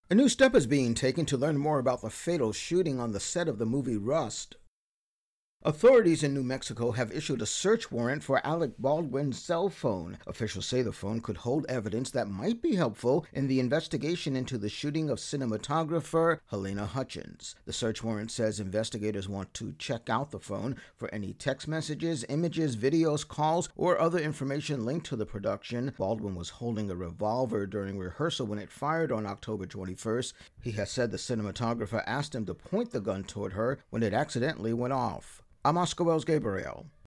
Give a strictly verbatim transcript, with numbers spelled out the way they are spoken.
A new step is being taken to learn more about the fatal shooting on the set of the movie Rust. Authorities in New Mexico have issued a search warrant for Alec Baldwin's cell phone. Officials say the phone could hold evidence that might be helpful in the investigation into the shooting of cinematographer Halyna Hutchins. The search warrant says investigators want to check out the phone for any text messages, images, videos, calls, or other information linked to the production. Baldwin was holding a revolver during rehearsal when it fired on October twenty-first. He has said the cinematographer asked him to point the gun toward her when it accidentally went off. I'm Oscar Wells Gabriel.